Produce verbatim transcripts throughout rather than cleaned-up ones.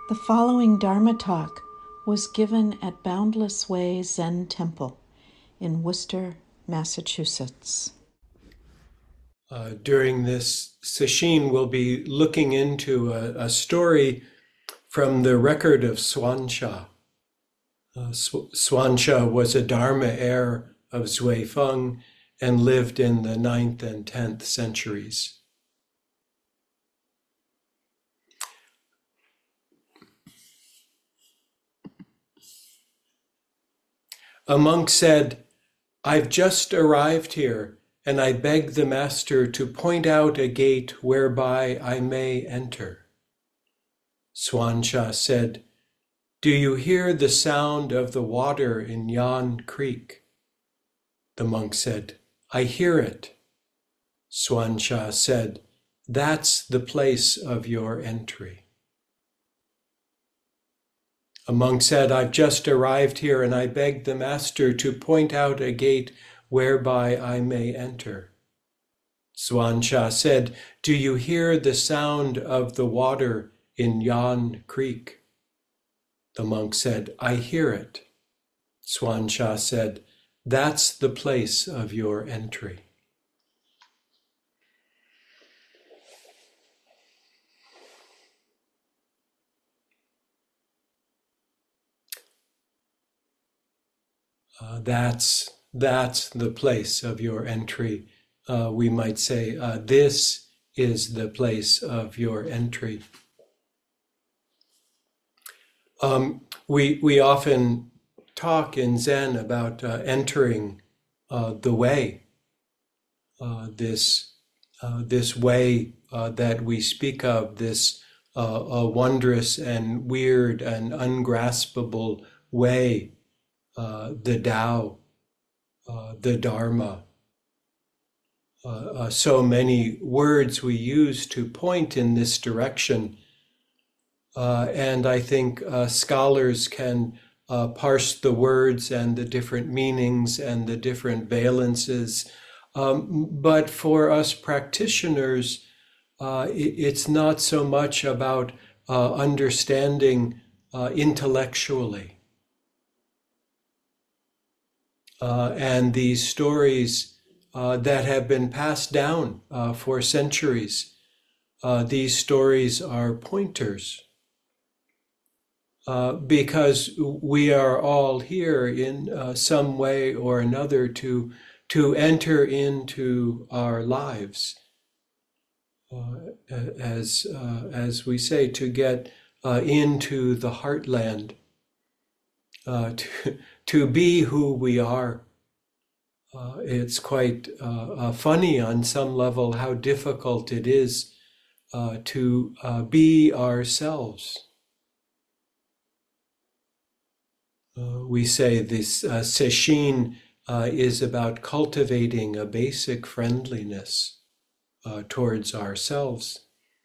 The following Dharma talk was given at Boundless Way Zen Temple in Worcester, Massachusetts. Uh, during this sesshin, we'll be looking into a, a story from the record of Xuanxia. Uh, Xuanxia was a Dharma heir of Zhui Feng and lived in the ninth and tenth centuries. A monk said, "I've just arrived here, and I beg the master to point out a gate whereby I may enter." Xuanxia said, "Do you hear the sound of the water in Yan Creek?" The monk said, "I hear it." Xuanxia said, "That's the place of your entry." A monk said, "I've just arrived here and I beg the master to point out a gate whereby I may enter." Xuanxia said, "Do you hear the sound of the water in Yan Creek?" The monk said, "I hear it." Xuanxia said, "That's the place of your entry." Uh, that's, that's the place of your entry. Uh, we might say, uh, this is the place of your entry. Um, we, we often talk in Zen about uh, entering uh, the way, uh, this, uh, this way uh, that we speak of, this uh, a wondrous and weird and ungraspable way, uh, the Tao, uh, the Dharma. Uh, uh, so many words we use to point in this direction. Uh, and I think uh, scholars can uh, parse the words and the different meanings and the different valences. Um, but for us practitioners, uh, it, it's not so much about uh, understanding uh, intellectually. Uh, and these stories uh, that have been passed down uh, for centuries, uh, these stories are pointers. Uh, because we are all here in uh, some way or another to, to enter into our lives. Uh, as, uh, as we say, to get uh, into the heartland, uh, to, to be who we are. Uh, it's quite uh, uh, funny on some level how difficult it is uh, to uh, be ourselves. Uh, we say this uh, sesshin uh, is about cultivating a basic friendliness uh, towards ourselves.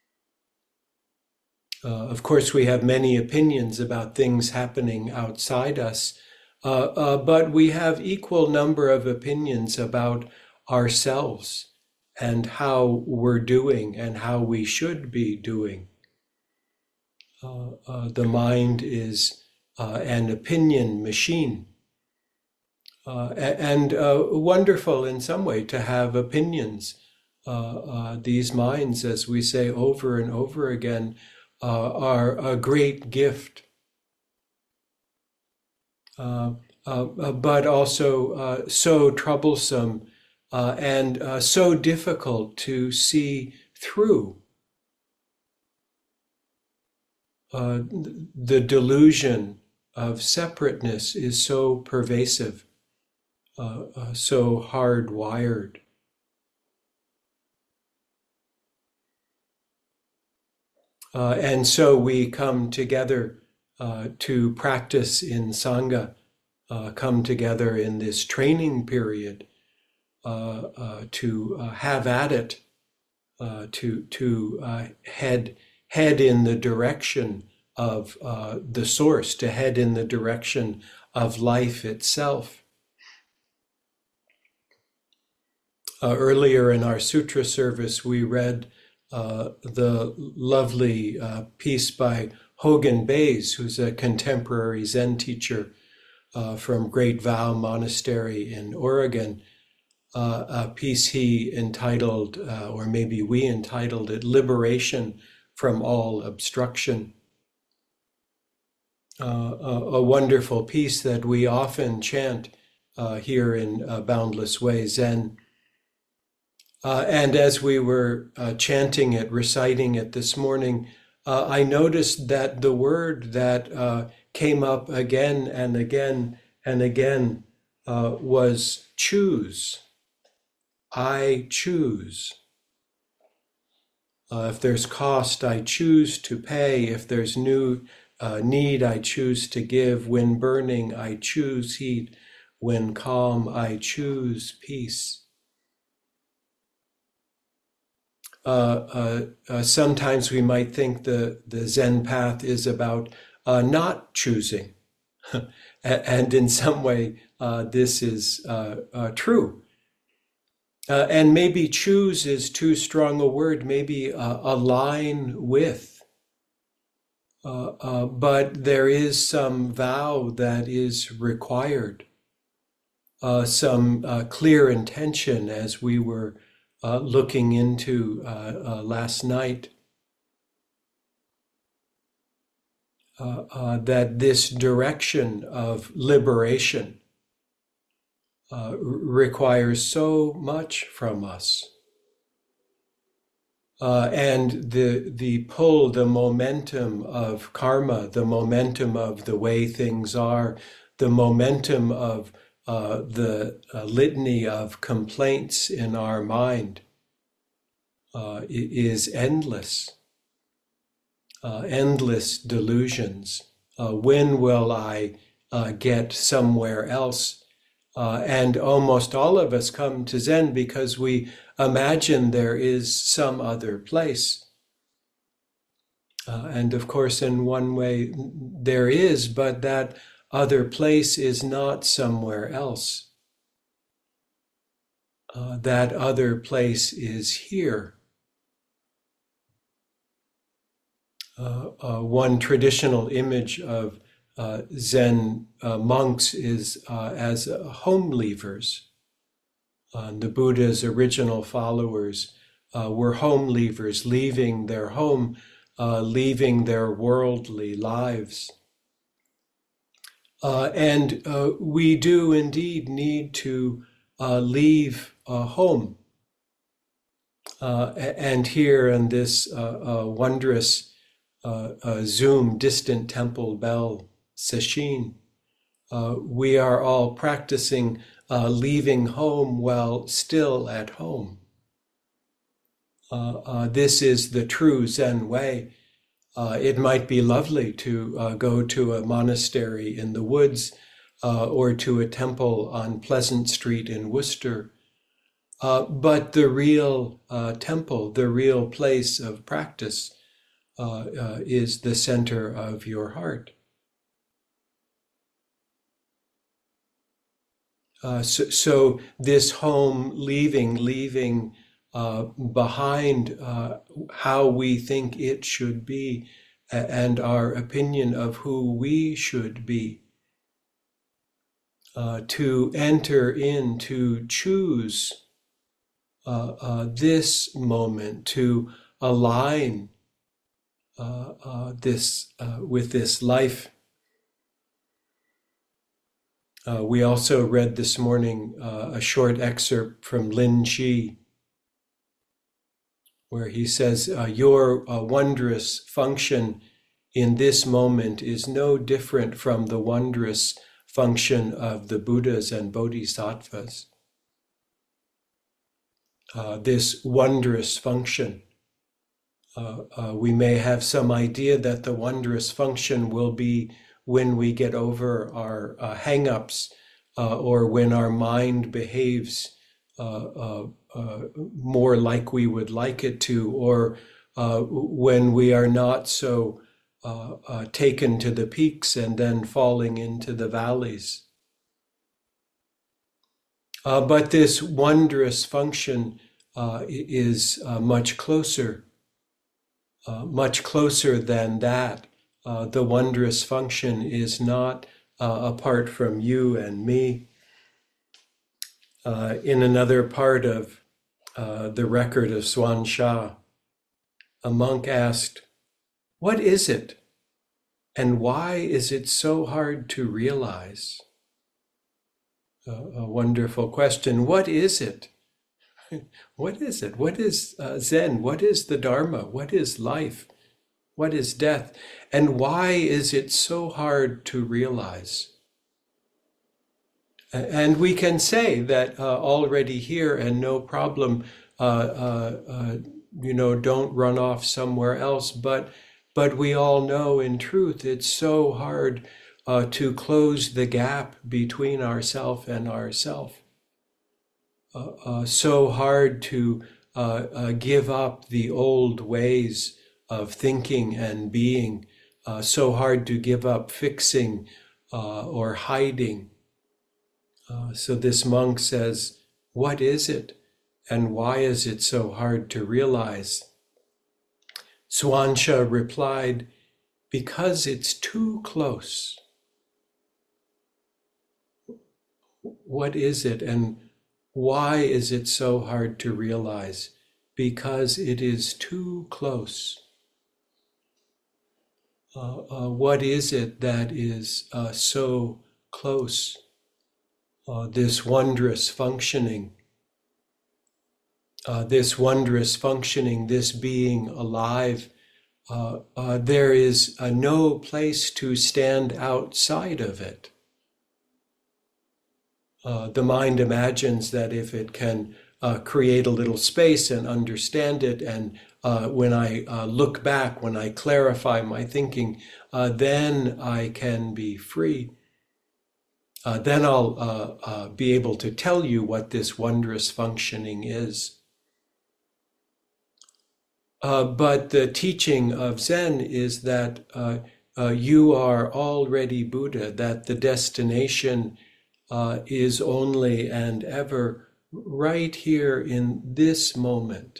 Uh, of course, we have many opinions about things happening outside us, uh, uh, but we have equal number of opinions about ourselves and how we're doing and how we should be doing. Uh, uh, the mind is uh, an opinion machine. Uh, and uh, wonderful in some way to have opinions. Uh, uh, these minds, as we say over and over again, uh, are a great gift. Uh, uh, but also uh, so troublesome uh, and uh, so difficult to see through. Uh, the delusion of separateness is so pervasive. Uh, uh, so hardwired. Uh, and so we come together uh, to practice in Sangha, uh, come together in this training period uh, uh, to uh, have at it, uh, to, to uh, head, head in the direction of uh, the source, to head in the direction of life itself. Uh, earlier in our sutra service, we read uh, the lovely uh, piece by Hogan Bays, who's a contemporary Zen teacher uh, from Great Vow Monastery in Oregon, uh, a piece he entitled, uh, or maybe we entitled it, Liberation from All Obstruction. Uh, a, a wonderful piece that we often chant uh, here in uh, Boundless Way Zen. Uh, and as we were uh, chanting it, reciting it this morning, uh, I noticed that the word that uh, came up again and again and again uh, was choose. I choose. Uh, if there's cost, I choose to pay. If there's new uh, need, I choose to give. When burning, I choose heat. When calm, I choose peace. Uh, uh, uh, sometimes we might think the, the Zen path is about uh, not choosing. And in some way, uh, this is uh, uh, true. Uh, and maybe choose is too strong a word, maybe uh, align with. Uh, uh, but there is some vow that is required, uh, some uh, clear intention as we were Uh, looking into uh, uh, last night, uh, uh, that this direction of liberation uh, requires so much from us. Uh, and the, the pull, the momentum of karma, the momentum of the way things are, the momentum of uh, the uh, litany of complaints in our mind uh, is endless. Uh, endless delusions. Uh, when will I uh, get somewhere else? Uh, and almost all of us come to Zen because we imagine there is some other place. Uh, and of course, in one way, there is, but that other place is not somewhere else. Uh, that other place is here. Uh, uh, one traditional image of uh, Zen uh, monks is uh, as uh, home leavers. Uh, the Buddha's original followers uh, were home leavers, leaving their home, uh, leaving their worldly lives. Uh, and uh, we do indeed need to uh, leave uh, home. Uh, and here in this uh, uh, wondrous Uh, uh, Zoom distant temple bell sesshin. Uh, we are all practicing uh, leaving home while still at home. Uh, uh, this is the true Zen way. Uh, it might be lovely to uh, go to a monastery in the woods uh, or to a temple on Pleasant Street in Worcester. Uh, but the real uh, temple, the real place of practice, Uh, uh, is the center of your heart. Uh, so, so this home leaving, leaving uh, behind uh, how we think it should be and our opinion of who we should be. Uh, to enter in, to choose uh, uh, this moment, to align Uh, uh, this uh, with this life. Uh, we also read this morning uh, a short excerpt from Lin Chi, where he says, uh, your uh, wondrous function in this moment is no different from the wondrous function of the Buddhas and Bodhisattvas. Uh, this wondrous function. Uh, uh, we may have some idea that the wondrous function will be when we get over our uh, hang-ups uh, or when our mind behaves uh, uh, uh, more like we would like it to, or uh, when we are not so uh, uh, taken to the peaks and then falling into the valleys. Uh, but this wondrous function uh, is uh, much closer. Uh, much closer than that, uh, the wondrous function is not uh, apart from you and me. Uh, in another part of uh, the record of Swan Sha, a monk asked, "What is it? And why is it so hard to realize?" Uh, a wonderful question. What is it? What is it? What is uh, Zen? What is the Dharma? What is life? What is death? And why is it so hard to realize? And we can say that uh, already here and no problem, uh, uh, uh, you know, don't run off somewhere else. But, but we all know in truth, it's so hard uh, to close the gap between ourself and ourself. Uh, uh, so hard to uh, uh, give up the old ways of thinking and being, uh, so hard to give up fixing uh, or hiding. Uh, so this monk says, what is it? And why is it so hard to realize? Swansha replied, because it's too close. What is it? And why is it so hard to realize? Because it is too close. Uh, uh, what is it that is uh, so close? Uh, this wondrous functioning, uh, this wondrous functioning, this being alive, uh, uh, there is uh, no place to stand outside of it. Uh, the mind imagines that if it can uh, create a little space and understand it, and uh, when I uh, look back, when I clarify my thinking, uh, then I can be free. Uh, then I'll uh, uh, be able to tell you what this wondrous functioning is. Uh, but the teaching of Zen is that uh, uh, you are already Buddha, that the destination uh, is only and ever right here in this moment.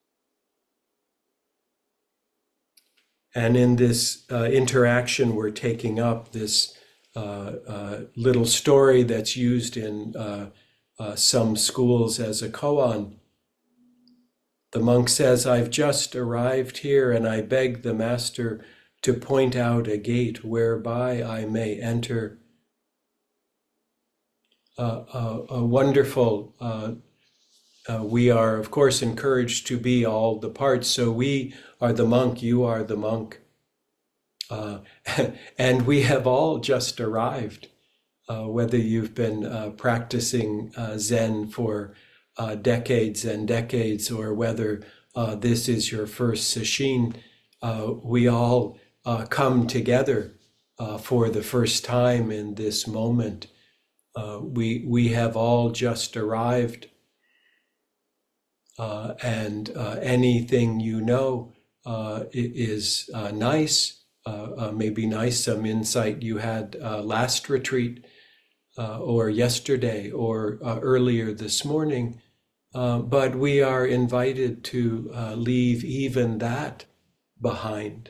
And in this uh, interaction we're taking up, this Uh, uh, little story that's used in uh, uh, some schools as a koan. The monk says, I've just arrived here and I beg the master to point out a gate whereby I may enter. Uh, uh, a wonderful, uh, uh, we are of course encouraged to be all the parts, so we are the monk, you are the monk. Uh, and we have all just arrived, uh, whether you've been uh, practicing uh, Zen for uh, decades and decades, or whether uh, this is your first sesshin, uh, we all uh, come together uh, for the first time in this moment. Uh, we, we have all just arrived, uh, and uh, anything you know uh, is uh, nice. Uh, uh, maybe nice, some insight you had uh, last retreat uh, or yesterday or uh, earlier this morning. Uh, but we are invited to uh, leave even that behind.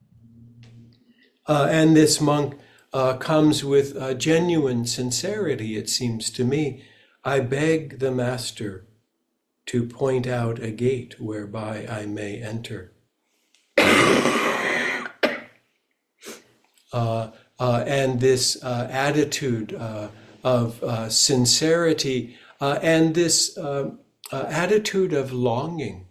Uh, and this monk uh, comes with uh, genuine sincerity, it seems to me. I beg the master to point out a gate whereby I may enter. Uh, uh, and this uh, attitude uh, of uh, sincerity uh, and this uh, uh, attitude of longing.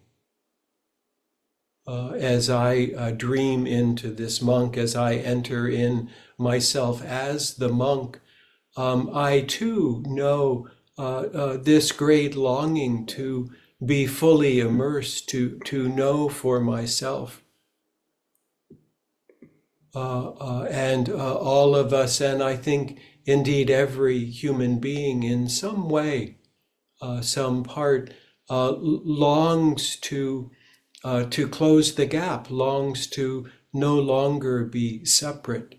Uh, as I uh, dream into this monk, as I enter in myself as the monk, um, I too know uh, uh, this great longing to be fully immersed, to, to know for myself. Uh, uh, and uh, all of us, and I think indeed every human being in some way, uh, some part, uh, longs to uh, to close the gap, longs to no longer be separate.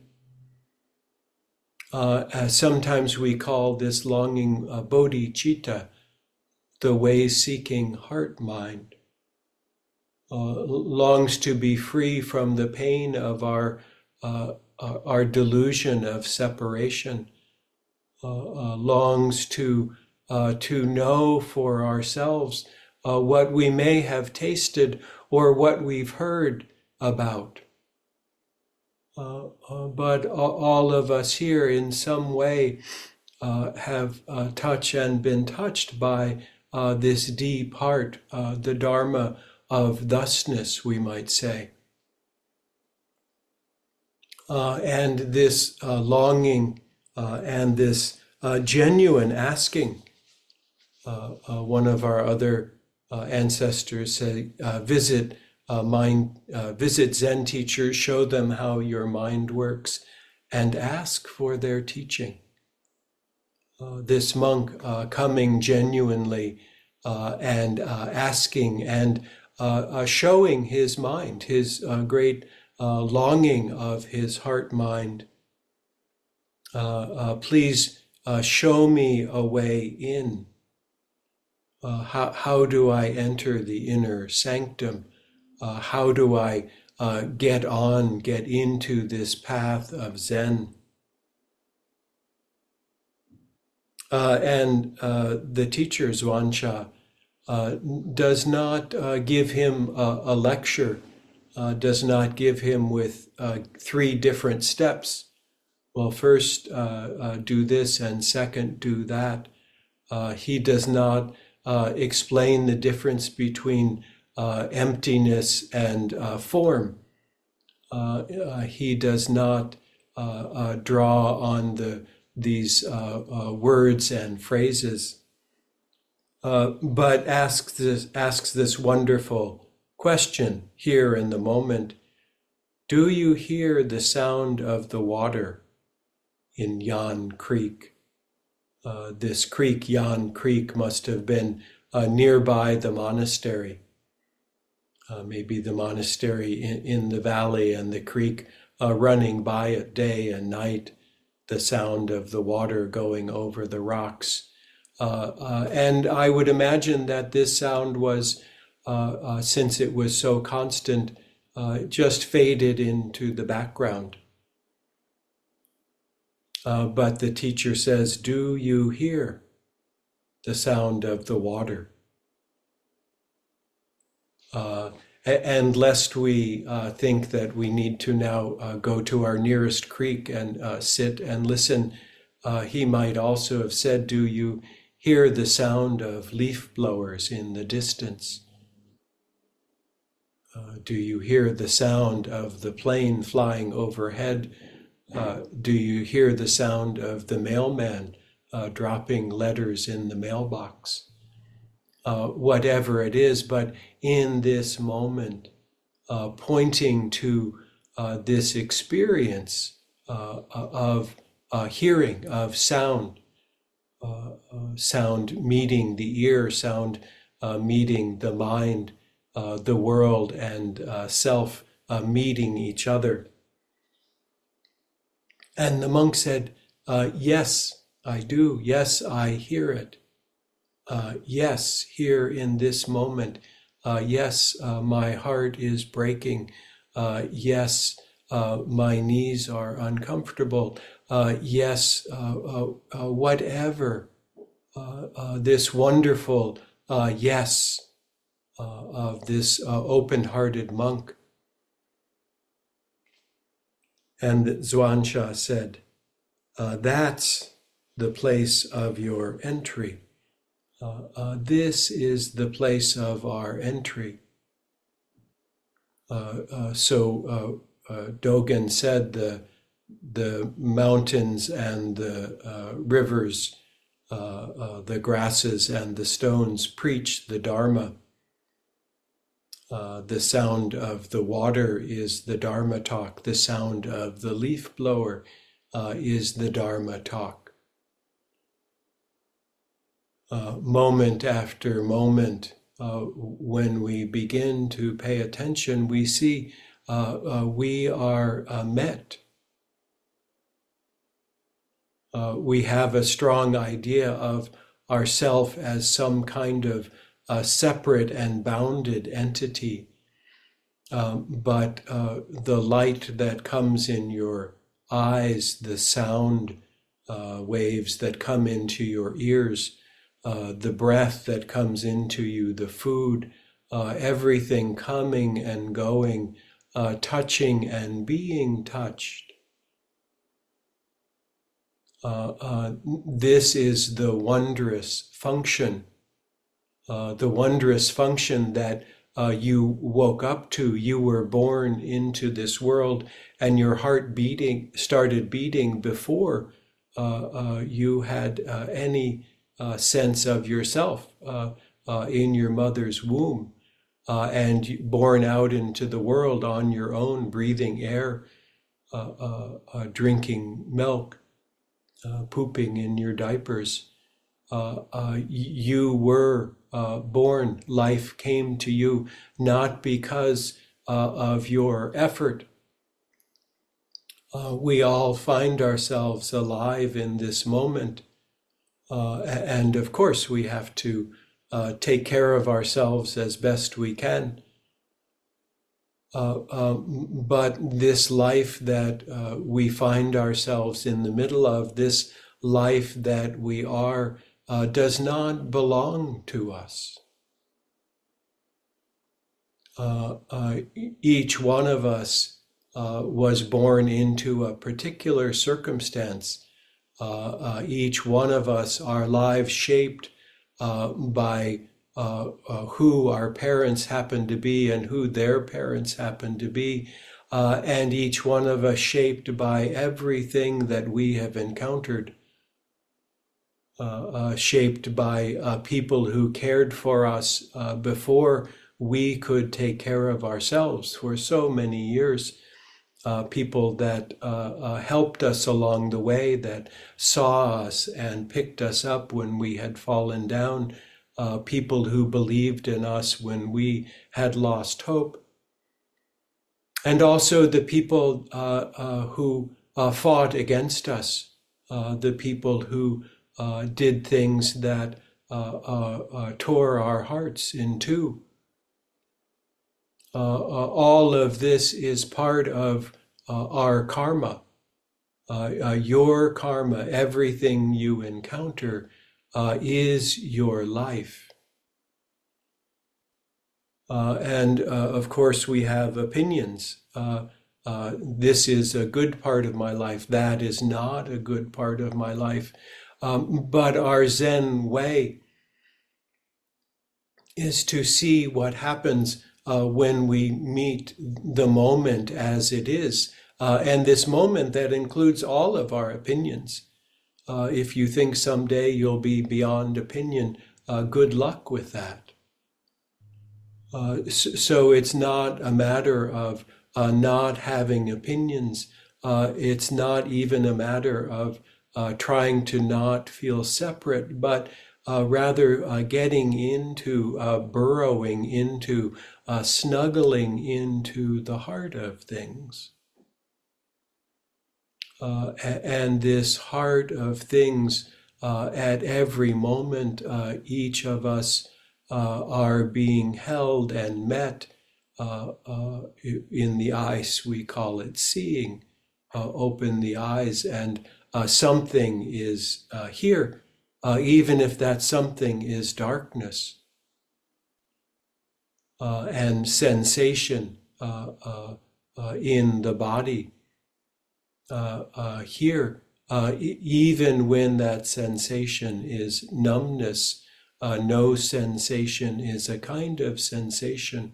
Uh, as sometimes we call this longing uh, bodhicitta, the way-seeking heart-mind, uh, longs to be free from the pain of our uh, our delusion of separation, uh, uh, longs to uh, to know for ourselves uh, what we may have tasted or what we've heard about. Uh, uh, but all of us here in some way uh, have uh, touched and been touched by uh, this deep heart, uh, the Dharma of thusness, we might say. Uh, and this uh, longing uh, and this uh, genuine asking. Uh, uh, one of our other uh, ancestors said, uh, visit uh, mind, uh, visit Zen teachers, show them how your mind works, and ask for their teaching. Uh, this monk uh, coming genuinely uh, and uh, asking and uh, uh, showing his mind, his uh, great uh, longing of his heart-mind. Uh, uh, please uh, show me a way in. Uh, how, how do I enter the inner sanctum? Uh, how do I uh, get on, get into this path of Zen? Uh, and uh, the teacher, Zhuangxia, uh, does not uh, give him a, a lecture, uh, does not give him with uh, three different steps. Well, first uh, uh, do this, and second do that. Uh, he does not uh, explain the difference between uh, emptiness and uh, form. Uh, uh, he does not uh, uh, draw on the these uh, uh, words and phrases, uh, but asks this, asks this wonderful question here in the moment. Do you hear the sound of the water in Yan Creek? Uh, this creek, Yan Creek, must have been uh, nearby the monastery. Uh, maybe the monastery in, in the valley and the creek uh, running by it day and night, the sound of the water going over the rocks. Uh, uh, and I would imagine that this sound was, uh, uh, since it was so constant, uh, just faded into the background. Uh, but the teacher says, do you hear the sound of the water? Uh, and lest we uh, think that we need to now uh, go to our nearest creek and uh, sit and listen, uh, he might also have said, do you hear the sound of leaf blowers in the distance? Uh, do you hear the sound of the plane flying overhead? Uh, do you hear the sound of the mailman uh, dropping letters in the mailbox? Uh, whatever it is, but in this moment, uh, pointing to uh, this experience uh, of uh, hearing, of sound, uh, uh, sound meeting the ear, sound uh, meeting the mind, uh, the world and uh, self uh, meeting each other. And the monk said, uh, yes, I do. Yes, I hear it. Uh, yes, here in this moment. Uh, yes, uh, my heart is breaking. Uh, yes, uh, my knees are uncomfortable. Uh, yes, uh, uh, uh, whatever. Uh, uh, this wonderful uh, yes uh, of this uh, open-hearted monk. And Zhuangxia said, uh, that's the place of your entry. Uh, uh, this is the place of our entry. Uh, uh, so uh, uh, Dogen said the, the mountains and the uh, rivers, uh, uh, the grasses and the stones preach the Dharma. Uh, the sound of the water is the Dharma talk. The sound of the leaf blower uh, is the Dharma talk. Uh, moment after moment, uh, when we begin to pay attention, we see uh, uh, we are uh, met. Uh, we have a strong idea of ourself as some kind of uh, separate and bounded entity. um, but uh, the light that comes in your eyes, the sound uh, waves that come into your ears, uh, the breath that comes into you, the food, uh, everything coming and going, uh, touching and being touched. Uh, uh, this is the wondrous function, uh, the wondrous function that uh, you woke up to. You were born into this world, and your heart beating started beating before uh, uh, you had uh, any uh, sense of yourself uh, uh, in your mother's womb, uh, and born out into the world on your own, breathing air, uh, uh, uh, drinking milk, uh, pooping in your diapers. Uh, uh, you were uh, born, life came to you, not because uh, of your effort. Uh, we all find ourselves alive in this moment. Uh, and of course, we have to uh, take care of ourselves as best we can. Uh, um, but this life that uh, we find ourselves in the middle of, this life that we are, uh, does not belong to us. Uh, uh, each one of us uh, was born into a particular circumstance. Uh, uh, each one of us, our lives shaped uh, by uh, uh, who our parents happen to be and who their parents happen to be, uh, and each one of us shaped by everything that we have encountered, uh, uh, shaped by uh, people who cared for us uh, before we could take care of ourselves for so many years. Uh, people that uh, uh, helped us along the way, that saw us and picked us up when we had fallen down, uh, people who believed in us when we had lost hope, and also the people uh, uh, who uh, fought against us, uh, the people who uh, did things that uh, uh, uh, tore our hearts in two. Uh, uh, all of this is part of uh, our karma. Uh, uh, your karma, everything you encounter, uh, is your life. Uh, and uh, of course, we have opinions. Uh, uh, this is a good part of my life. That is not a good part of my life. Um, but our Zen way is to see what happens uh, when we meet the moment as it is. Uh, and this moment that includes all of our opinions. Uh, if you think someday you'll be beyond opinion, uh, good luck with that. Uh, so, so it's not a matter of uh, not having opinions. Uh, it's not even a matter of uh, trying to not feel separate, but uh, rather uh, getting into, uh, burrowing into, uh, snuggling into the heart of things. Uh, and this heart of things, uh, at every moment, uh, each of us uh, are being held and met uh, uh, in the eyes. We call it seeing. Uh, open the eyes, and uh, something is uh, here, uh, even if that something is darkness uh, and sensation uh, uh, uh, in the body. Uh, uh, here, uh, e- even when that sensation is numbness, uh, no sensation is a kind of sensation.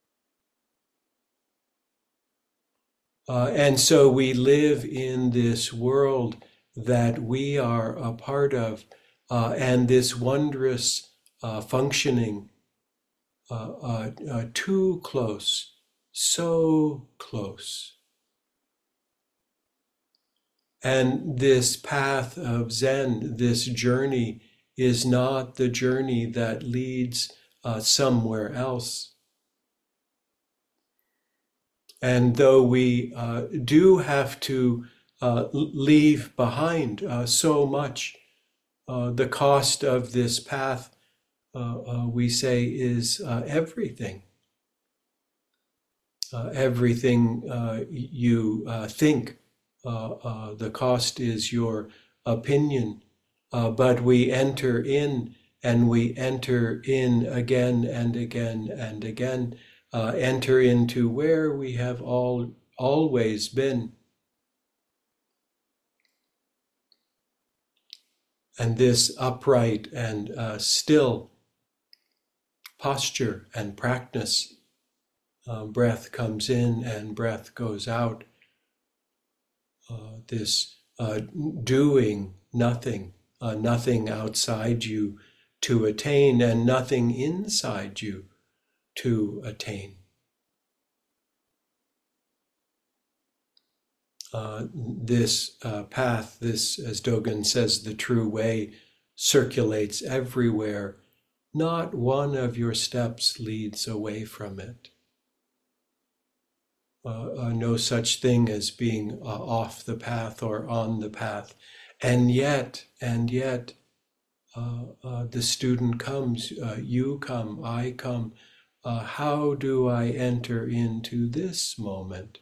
Uh, and so we live in this world that we are a part of, uh, and this wondrous uh, functioning, uh, uh, uh, too close, so close. And this path of Zen, this journey, is not the journey that leads uh, somewhere else. And though we uh, do have to uh, leave behind uh, so much, uh, the cost of this path, uh, uh, we say, is uh, everything. uh, everything uh, you uh, think. Uh, uh, the cost is your opinion. Uh, but we enter in and we enter in again and again and again, uh, enter into where we have all always been. And this upright and uh, still posture and practice, uh, breath comes in and breath goes out. Uh, this uh, doing nothing, uh, nothing outside you to attain, and nothing inside you to attain. Uh, this uh, path, this, as Dogen says, the true way, circulates everywhere. Not one of your steps leads away from it. Uh, uh, no such thing as being uh, off the path or on the path. And yet, and yet, uh, uh, the student comes, uh, you come, I come. Uh, how do I enter into this moment?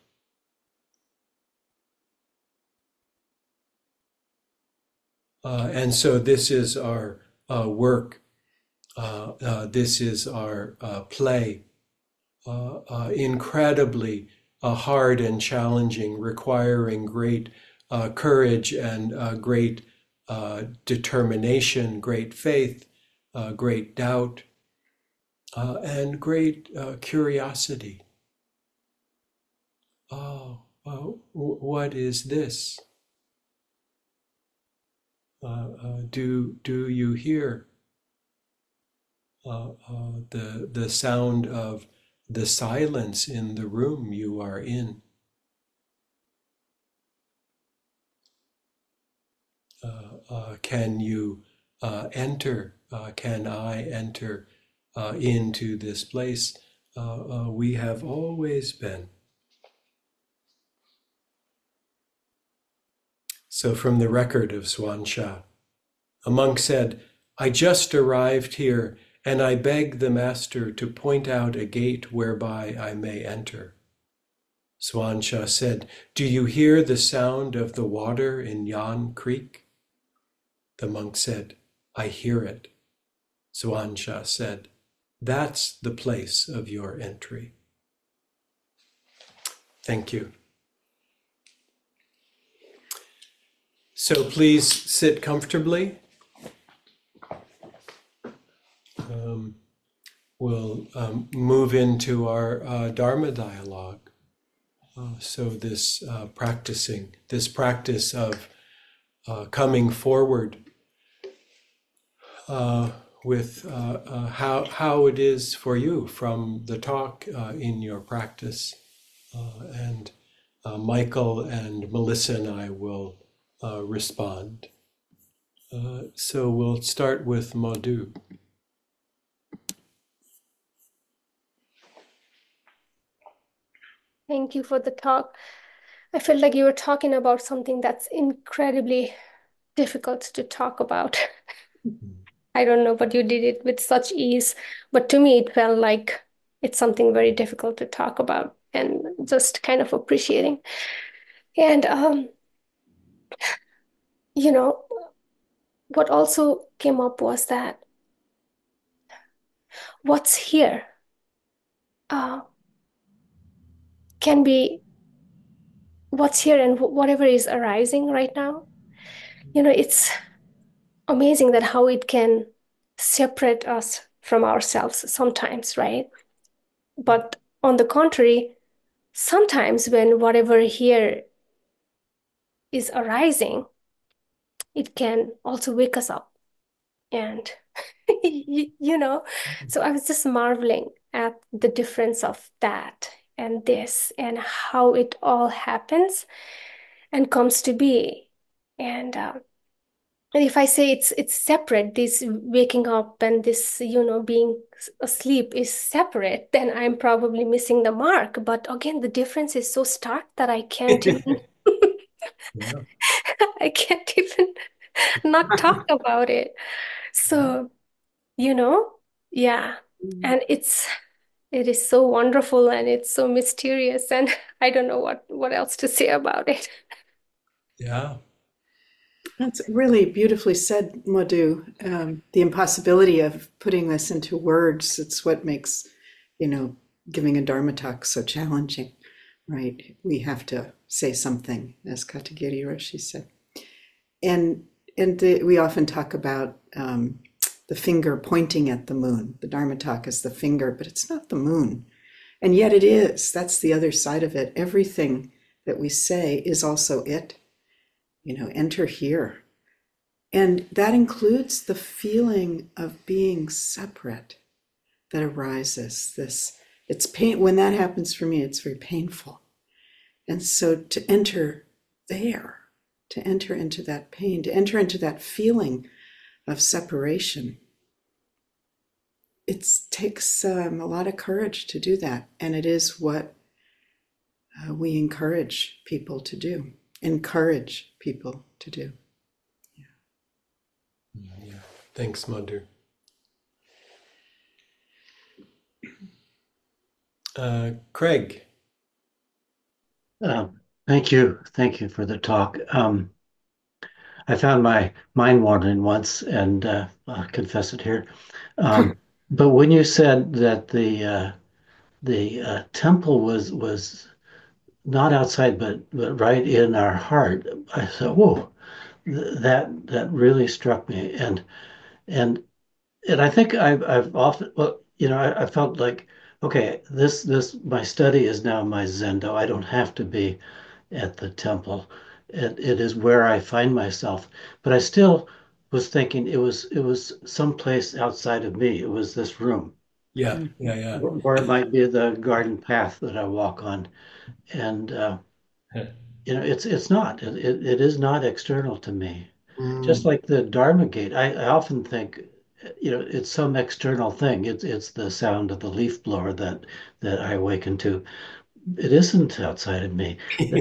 Uh, and so this is our uh, work. Uh, uh, this is our uh, play. Uh, uh, incredibly uh, hard and challenging, requiring great uh, courage and uh, great uh, determination, great faith, uh, great doubt, uh, and great uh, curiosity. Oh, oh, what is this? Uh, uh, do do you hear uh, uh, the the sound of the silence in the room you are in? Uh, uh, can you uh, enter? Uh, can I enter uh, into this place uh, uh, we have always been? So, from the record of Swansha, a monk said, I just arrived here, and I beg the master to point out a gate whereby I may enter. Swansha said, do you hear the sound of the water in Yan Creek? The monk said, I hear it. Swansha said, that's the place of your entry. Thank you. So please sit comfortably. Um, we'll um, move into our uh, Dharma dialogue. Uh, so this uh, practicing, this practice of uh, coming forward uh, with uh, uh, how, how it is for you from the talk uh, in your practice. Uh, and uh, Michael and Melissa and I will uh, respond. Uh, so we'll start with Madhu. Thank you for the talk. I felt like you were talking about something that's incredibly difficult to talk about. I don't know, but you did it with such ease. But to me, it felt like it's something very difficult to talk about and just kind of appreciating. And, um, you know, what also came up was that what's here uh, can be what's here and whatever is arising right now. You know, it's amazing that how it can separate us from ourselves sometimes, right? But on the contrary, sometimes when whatever here is arising, it can also wake us up. And, you, you know, so I was just marveling at the difference of that and this and how it all happens and comes to be. And uh, And if I say it's it's separate, this waking up and this, you know, being asleep is separate, then I'm probably missing the mark. But again, the difference is so stark that I can't even Yeah. I can't even not talk about it. So, you know, yeah. And it's it is so wonderful and it's so mysterious, and I don't know what what else to say about it. Yeah. That's really beautifully said, Madhu. Um, the impossibility of putting this into words, it's what makes, you know, giving a Dharma talk so challenging, right? We have to say something, as Katagiri Roshi said. And and the, we often talk about um, the finger pointing at the moon. The Dharma talk is the finger, but it's not the moon. And yet it is. That's the other side of it. Everything that we say is also it. You know, enter here. And that includes the feeling of being separate that arises. This, it's pain. When that happens for me, it's very painful. And so to enter there, to enter into that pain, to enter into that feeling of separation, it takes um, a lot of courage to do that. And it is what uh, we encourage people to do. Encourage people to do. Yeah. Yeah. Thanks, Madhu. Uh, Craig. Um, thank you. Thank you for the talk. Um, I found my mind wandering once, and uh, I'll confess it here. Um, but when you said that the uh, the uh, temple was was not outside, but but right in our heart, I thought, whoa, th- that that really struck me. And and and I think I've I've often, well, you know, I, I felt like, okay, this this my study is now my Zendo. I don't have to be at the temple. It, it is where I find myself. But I still was thinking it was it was someplace outside of me. It was this room, Yeah. Yeah. Yeah. or it might be the garden path that I walk on. And uh, you know, it's it's not. It, it it is not external to me. Just Mm, like the Dharma gate, I, I often think, you know, it's some external thing. It's it's the sound of the leaf blower that that I awaken to. It isn't outside of me.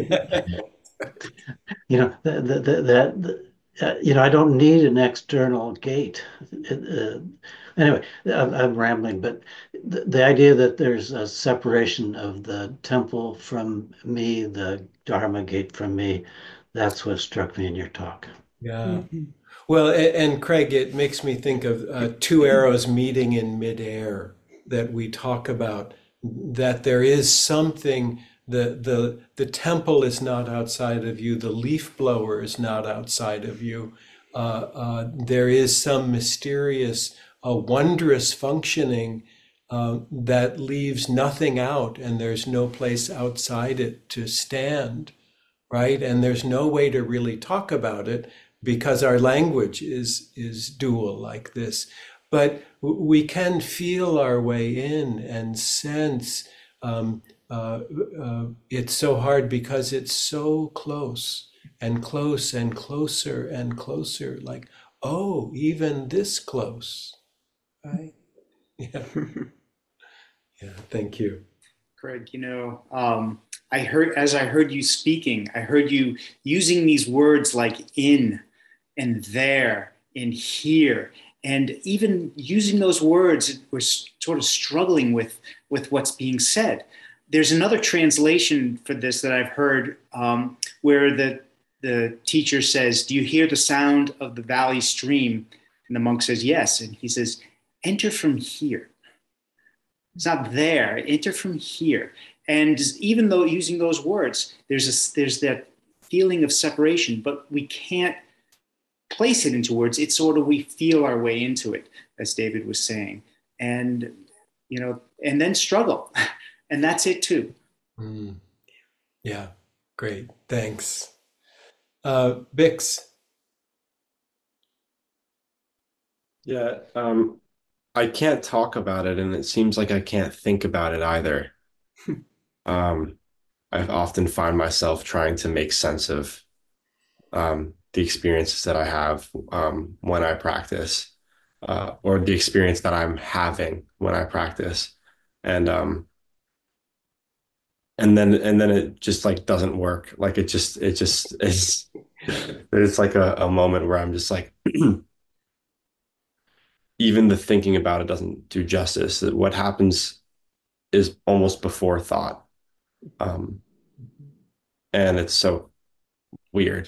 You know, that that, that uh, you know, I don't need an external gate. Uh, anyway, I'm, I'm rambling, but the, the idea that there's a separation of the temple from me, the Dharma gate from me, that's what struck me in your talk. yeah. Mhm. Well, a- and Craig, it makes me think of uh, two arrows meeting in midair that we talk about, that there is something, the, the, the temple is not outside of you, the leaf blower is not outside of you. Uh, uh, there is some mysterious, uh, wondrous functioning uh, that leaves nothing out, and there's no place outside it to stand, right? And there's no way to really talk about it because our language is is dual like this. But we can feel our way in and sense um, uh, uh, it's so hard because it's so close and close and closer and closer. Like, oh, even this close, right? Yeah, yeah. Thank you. Craig, you know, um, I heard as I heard you speaking, I heard you using these words like in and there and here, and even using those words, we're sort of struggling with with what's being said. There's another translation for this that I've heard um, where the the teacher says, "Do you hear the sound of the valley stream?" And the monk says, "Yes," and he says, "Enter from here." It's not there. Enter from here. And even though using those words, there's a, there's that feeling of separation, but we can't place it into words. It's sort of we feel our way into it, as David was saying, and you know, and then struggle, and that's it too. Mm, yeah, great. Thanks. Uh, Bix. Yeah, um, I can't talk about it, and it seems like I can't think about it either. Um, I often find myself trying to make sense of um, the experiences that I have um, when I practice, uh, or the experience that I'm having when I practice, and um, and then and then it just like doesn't work. Like it just it just it's it's like a, a moment where I'm just like even the thinking about it doesn't do justice. What happens is almost before thought. Um, and it's so weird.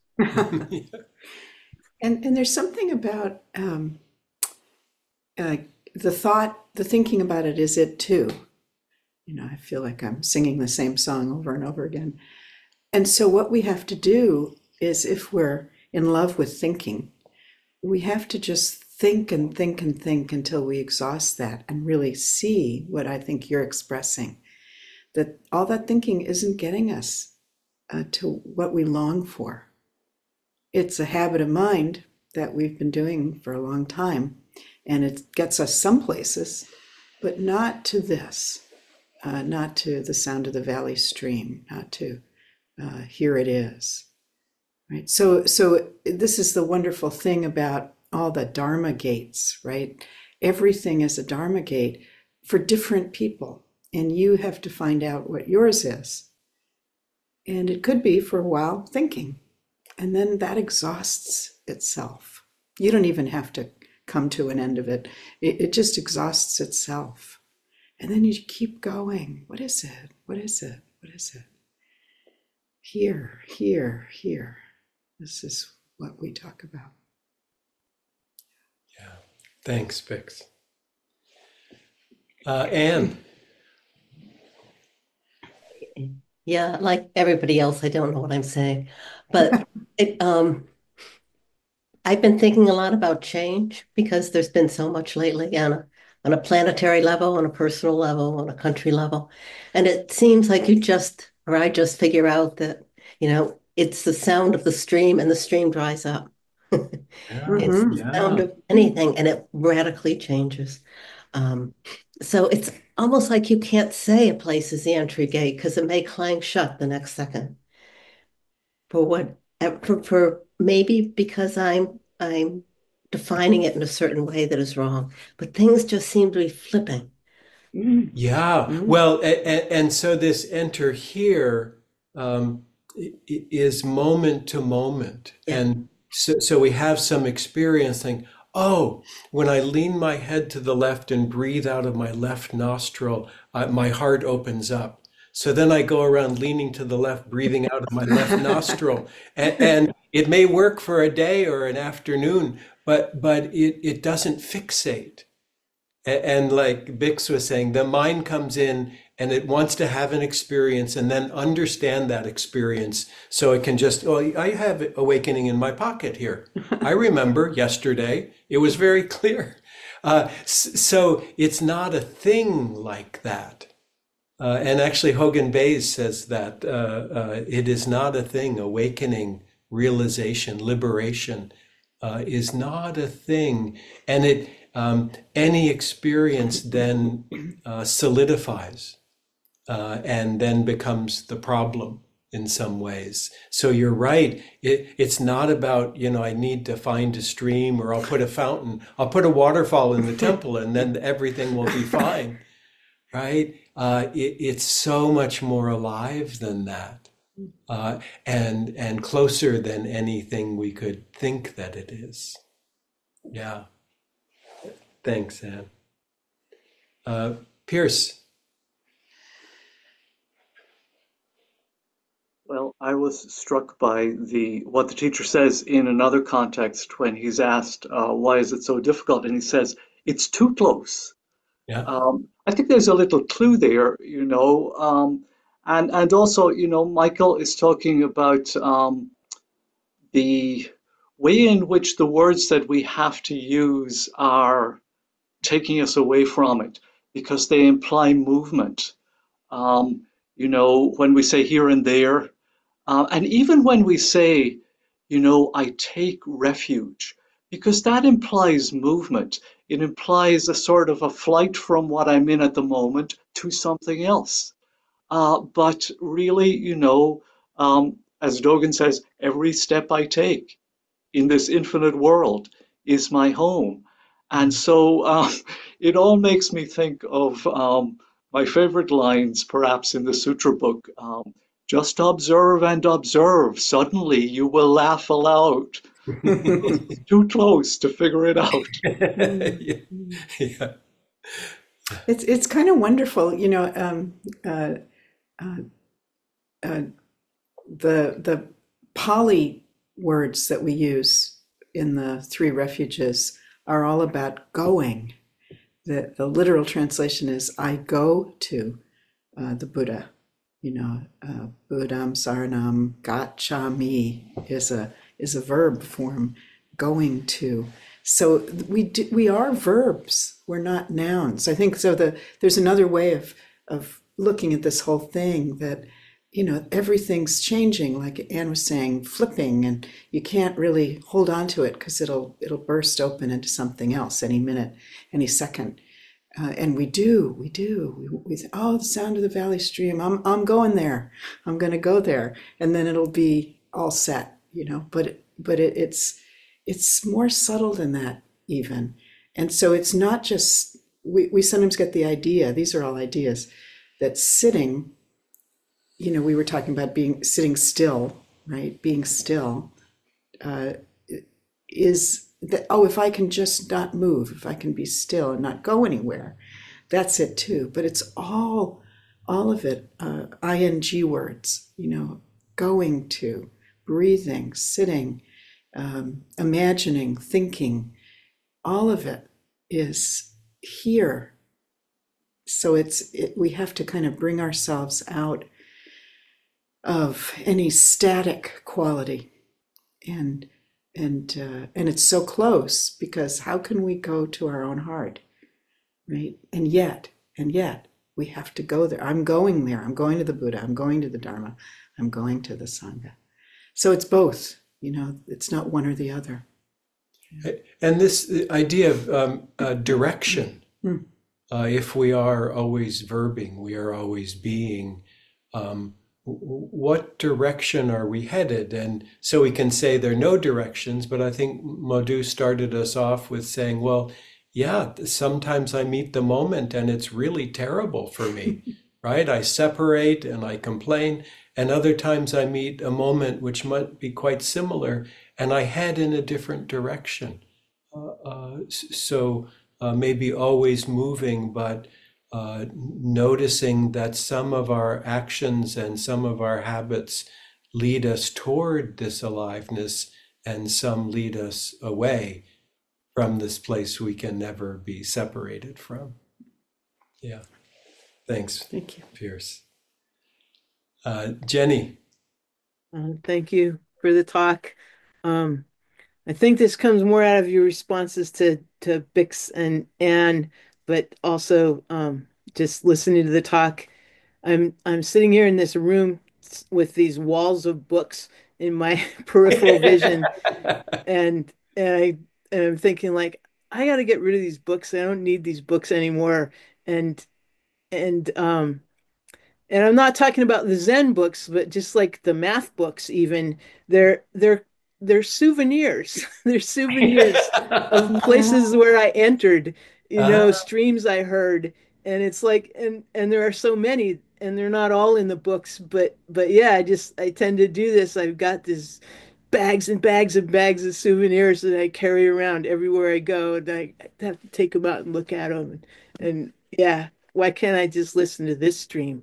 And and there's something about um, uh, the thought, the thinking about it is it too. You know, I feel like I'm singing the same song over and over again. And so what we have to do is, if we're in love with thinking, we have to just think and think and think until we exhaust that and really see what I think you're expressing, that all that thinking isn't getting us uh, to what we long for. It's a habit of mind that we've been doing for a long time, and it gets us some places, but not to this, uh, not to the sound of the valley stream, not to uh, here it is, right? So, so this is the wonderful thing about all the Dharma gates, right? Everything is a Dharma gate for different people, and you have to find out what yours is. And it could be for a while thinking, and then that exhausts itself. You don't even have to come to an end of it. It, it just exhausts itself. And then you keep going. What is it? What is it? What is it? Here, here, here. This is what we talk about. Yeah. Thanks, Bix. Uh, Anne. Yeah, like everybody else, I don't know what I'm saying, but it, um, I've been thinking a lot about change because there's been so much lately on a, on a planetary level, on a personal level, on a country level. And it seems like you just, or I just figure out that, you know, it's the sound of the stream and the stream dries up. It's Mhm. the sound of anything and it radically changes. Um, so it's almost like you can't say a place is the entry gate because it may clang shut the next second. For what, for, for maybe because I'm I'm defining it in a certain way that is wrong, but things just seem to be flipping. Mm. Yeah. Mm. Well, and, and so this enter here um, i- i- is moment to moment. Yeah. And so, so we have some experience saying, oh, when I lean my head to the left and breathe out of my left nostril, uh, my heart opens up. So then I go around leaning to the left, breathing out of my left nostril. And, and it may work for a day or an afternoon, but but it, it doesn't fixate. A- And like Bix was saying, the mind comes in and it wants to have an experience and then understand that experience so it can just, oh, I have awakening in my pocket here. I remember yesterday, it was very clear. Uh, s- so it's not a thing like that. Uh, and actually, Hogan Bayes says that uh, uh, it is not a thing. Awakening, realization, liberation uh, is not a thing. And it um, any experience then uh, solidifies uh, and then becomes the problem in some ways. So you're right. It, it's not about, you know, I need to find a stream or I'll put a fountain, I'll put a waterfall in the temple and then everything will be fine, right? Uh, it, it's so much more alive than that, uh, and and closer than anything we could think that it is. Yeah. Thanks, Anne. Uh, Pierce. Well, I was struck by the what the teacher says in another context when he's asked, uh, "Why is it so difficult?" And he says, "It's too close." Yeah. Um, I think there's a little clue there, you know, um, and and also, you know, Michael is talking about um, the way in which the words that we have to use are taking us away from it because they imply movement. Um, you know, when we say here and there, uh, and even when we say, you know, I take refuge, because that implies movement. It implies a sort of a flight from what I'm in at the moment to something else. Uh, but really, you know, um, as Dogen says, every step I take in this infinite world is my home. And so um, it all makes me think of um, my favorite lines, perhaps in the Sutra book. Um, just observe and observe. Suddenly you will laugh aloud. It's too close to figure it out. Yeah. Mm. Yeah. It's it's kind of wonderful, you know. Um, uh, uh, uh, the the Pali words that we use in the Three Refuges are all about going. The the literal translation is "I go to uh, the Buddha." You know, uh, Buddham Saranam Gacchami is a is a verb form, going to. So we do, we are verbs. We're not nouns. I think so. The there's another way of of looking at this whole thing, that you know everything's changing, like Anne was saying, flipping, and you can't really hold on to it because it'll it'll burst open into something else any minute, any second. Uh, and we do, we do. We, we say, oh, the sound of the valley stream. I'm, I'm going there. I'm going to go there, and then it'll be all set, you know. But, but it, it's, it's more subtle than that, even. And so it's not just. We, we sometimes get the idea. These are all ideas that sitting. You know, we were talking about being sitting still, right? Being still uh, is. That, oh, if I can just not move, if I can be still and not go anywhere, that's it too. But it's all, all of it, uh, ing words, you know, going to, breathing, sitting, um, imagining, thinking, all of it is here. So it's, it, we have to kind of bring ourselves out of any static quality, and And uh, and it's so close, because how can we go to our own heart, right? And yet, and yet, we have to go there. I'm going there. I'm going to the Buddha. I'm going to the Dharma. I'm going to the Sangha. So it's both, you know, it's not one or the other. And this idea of um, uh, direction, Mm. uh, if we are always verbing, we are always being, um, what direction are we headed? And so we can say there are no directions, but I think Madhu started us off with saying, well, yeah, sometimes I meet the moment and it's really terrible for me, right? I separate and I complain. And other times I meet a moment which might be quite similar and I head in a different direction. Uh, uh, so uh, maybe always moving, but Uh, noticing that some of our actions and some of our habits lead us toward this aliveness, and some lead us away from this place we can never be separated from. Yeah. Thanks. Thank you. Pierce. Uh, Jenny. Uh, thank you for the talk. Um, I think this comes more out of your responses to to Bix and Anne, but also um, just listening to the talk. I'm I'm sitting here in this room with these walls of books in my peripheral vision, and and I and I'm thinking like I got to get rid of these books. I don't need these books anymore. And and um and I'm not talking about the Zen books, but just like the math books, even they're they're they're souvenirs. They're souvenirs of places where I entered, you know, Uh, streams I heard, and it's like, and and there are so many, and they're not all in the books, but but yeah, I just I tend to do this. I've got this bags and bags and bags of souvenirs that I carry around everywhere I go, and I have to take them out and look at them, and, and yeah, why can't I just listen to this stream?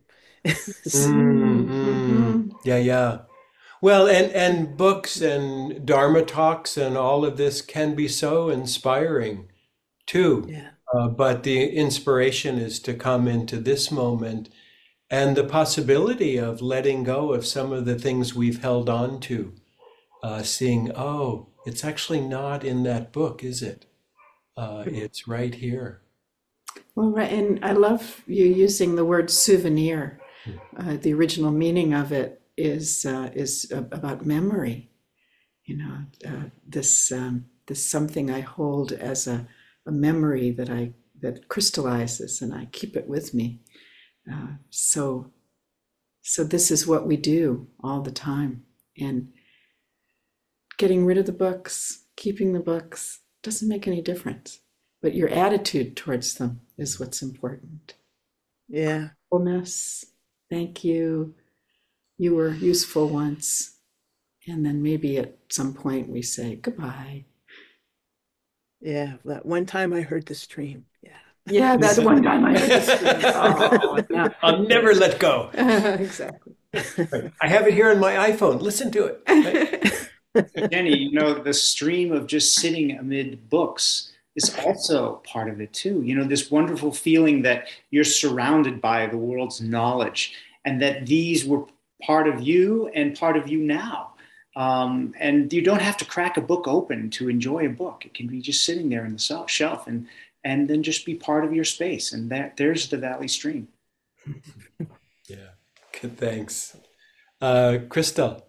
mm, mm. Yeah, yeah. Well, and, and books and Dharma talks and all of this can be so inspiring too. Yeah. Uh, but the inspiration is to come into this moment and the possibility of letting go of some of the things we've held on to, uh, seeing, oh, it's actually not in that book, is it? Uh, it's right here. Well, right, and I love you using the word souvenir. Uh, the original meaning of it is uh, is about memory. You know, uh, this um, this something I hold as a, a memory that I that crystallizes, and I keep it with me. Uh, so, so this is what we do all the time, and getting rid of the books, keeping the books doesn't make any difference. But your attitude towards them is what's important. Yeah. Fullness. Thank you. You were useful once. And then maybe at some point we say goodbye. Yeah. That one time I heard the stream. Yeah. Yeah, that one time I heard the scream. Oh, no. I'll never let go. Exactly. I have it here on my iPhone. Listen to it. Right? Jenny, you know, the stream of just sitting amid books is also part of it too. You know, this wonderful feeling that you're surrounded by the world's knowledge and that these were part of you and part of you now. Um, and you don't have to crack a book open to enjoy a book. It can be just sitting there in the shelf and and then just be part of your space. And that there's the Valley Stream. Yeah, good, thanks. Uh, Crystal.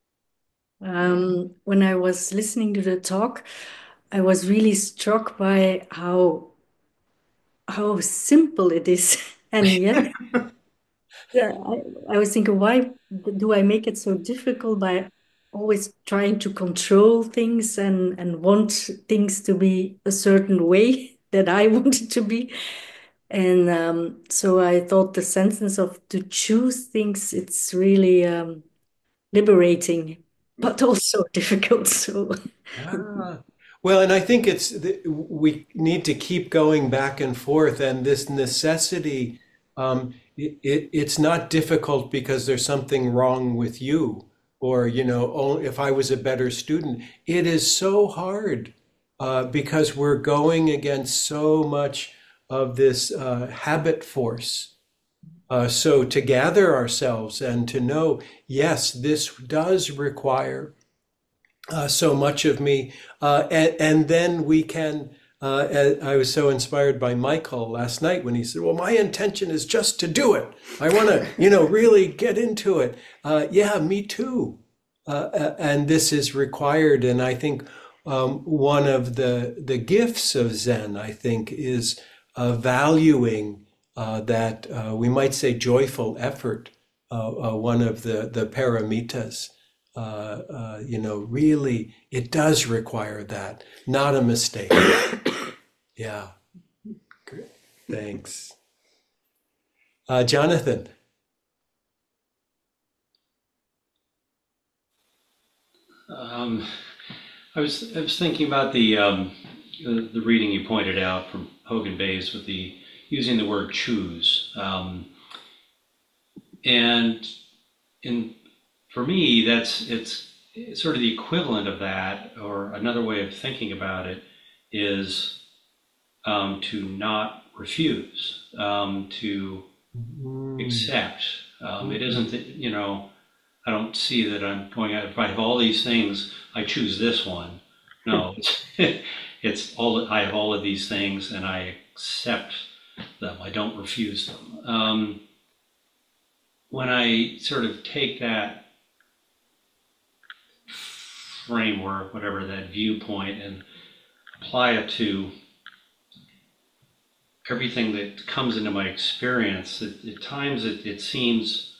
Um, when I was listening to the talk, I was really struck by how how simple it is, and yet yeah, I, I was thinking, why do I make it so difficult by always trying to control things and and want things to be a certain way that I want it to be? And um, so I thought the sentence of to choose things, it's really um, liberating, but also difficult. So Ah. Well, and I think it's the, we need to keep going back and forth, and this necessity, um, it, it, it's not difficult because there's something wrong with you, or you know, oh, if I was a better student. It is so hard uh, because we're going against so much of this uh, habit force. Uh, so to gather ourselves and to know, yes, this does require uh, so much of me, uh, and, and then we can. Uh, and I was so inspired by Michael last night when he said, "Well, my intention is just to do it. I want to, you know, really get into it." Uh, yeah, me too. Uh, uh, and this is required. And I think um, one of the the gifts of Zen, I think, is uh, valuing uh, that uh, we might say joyful effort. Uh, uh, one of the the paramitas. Uh, uh, you know, really, it does require that, not a mistake. Yeah. Great. Thanks. Uh, Jonathan. Um, I was I was thinking about the, um, the the reading you pointed out from Hogan Bayes with the using the word choose, um, and in for me that's it's, it's sort of the equivalent of that, or another way of thinking about it is um, to not refuse, um, to Mm. accept. Um, it isn't that, you know, I don't see that I'm going out, if I have all these things, I choose this one. No, it's, it's all, I have all of these things and I accept them. I don't refuse them. Um, when I sort of take that framework, whatever, that viewpoint, and apply it to everything that comes into my experience, it, at times it, it seems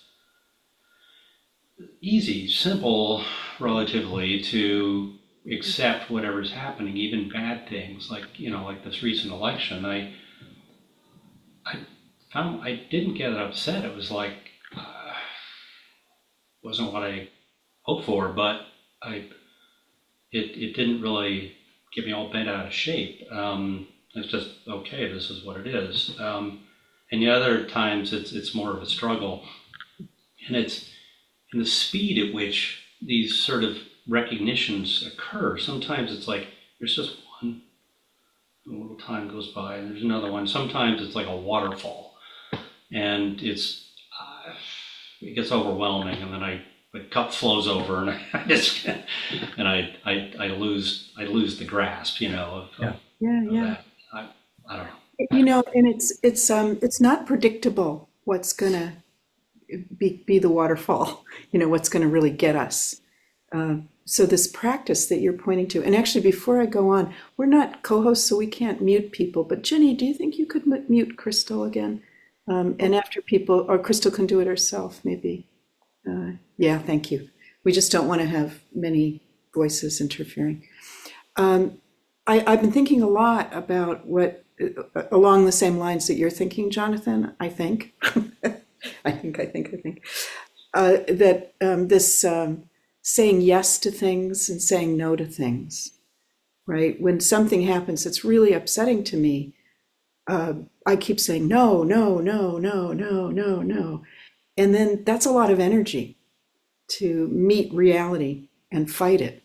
easy, simple, relatively, to accept whatever's happening, even bad things, like, you know, like this recent election. I I found I didn't get upset. It was like, uh, wasn't what I hoped for, but I it it didn't really get me all bent out of shape. Um, it's just, okay, this is what it is. Um, and the other times it's it's more of a struggle, and it's in the speed at which these sort of recognitions occur. Sometimes it's like there's just one, a little time goes by, and there's another one. Sometimes it's like a waterfall, and it's uh, it gets overwhelming, and then I the cup flows over, and I, I just and I, I I lose I lose the grasp, you know, of, Yeah. of, Yeah, of yeah. that. I I don't know. You know, and it's it's um it's not predictable what's gonna be be the waterfall. You know, what's gonna really get us. Uh, so this practice that you're pointing to, and actually before I go on, we're not co-hosts, so we can't mute people. But Jenny, do you think you could m- mute Crystal again? Um, and after people, or Crystal can do it herself, maybe. Uh, yeah, thank you. We just don't want to have many voices interfering. Um, I, I've been thinking a lot about what, uh, along the same lines that you're thinking, Jonathan, I think. I think, I think, I think. Uh, that um, this um, saying yes to things and saying no to things, right? When something happens that's really upsetting to me, uh, I keep saying, no, no, no, no, no, no, no. And then that's a lot of energy to meet reality and fight it.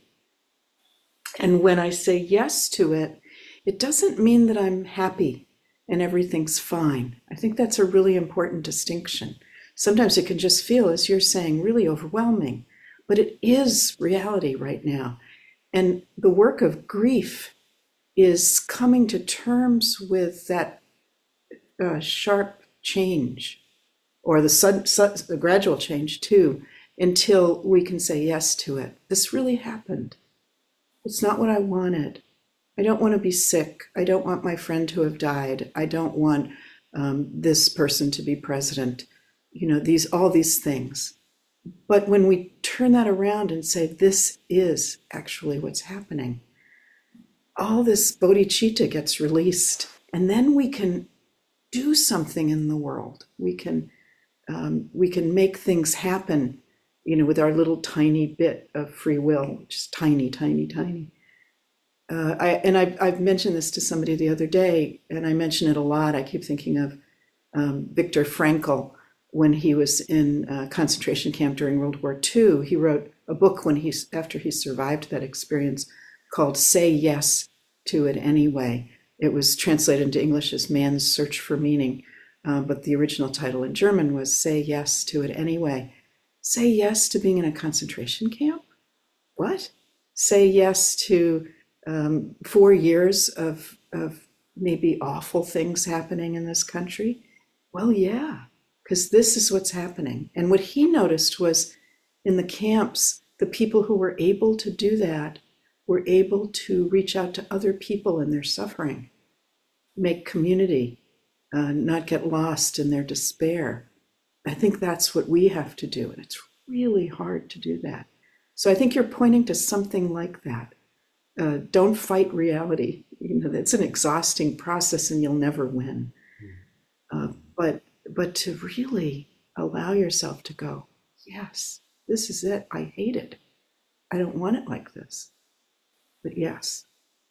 And when I say yes to it, it doesn't mean that I'm happy and everything's fine. I think that's a really important distinction. Sometimes it can just feel, as you're saying, really overwhelming, but it is reality right now. And the work of grief is coming to terms with that uh, sharp change, or the, sudden, sudden, the gradual change too, until we can say yes to it. This really happened. It's not what I wanted. I don't want to be sick. I don't want my friend to have died. I don't want um, this person to be president. You know, these all these things. But when we turn that around and say, this is actually what's happening, all this bodhicitta gets released. And then we can do something in the world. We can, um, we can make things happen, you know, with our little tiny bit of free will, just tiny, tiny, tiny. Uh, I, and I've, I've mentioned this to somebody the other day, and I mention it a lot. I keep thinking of um, Viktor Frankl. When he was in a concentration camp during World War Two, he wrote a book when he, after he survived that experience, called Say Yes to It Anyway. It was translated into English as Man's Search for Meaning, uh, but the original title in German was Say Yes to It Anyway. Say yes to being in a concentration camp? What? Say yes to um, four years of, of maybe awful things happening in this country? Well, yeah. Because this is what's happening. And what he noticed was in the camps, the people who were able to do that were able to reach out to other people in their suffering, make community, uh, not get lost in their despair. I think that's what we have to do. And it's really hard to do that. So I think you're pointing to something like that. Uh, don't fight reality. You know, it's an exhausting process and you'll never win. Uh, but But to really allow yourself to go, yes, this is it. I hate it. I don't want it like this. But yes.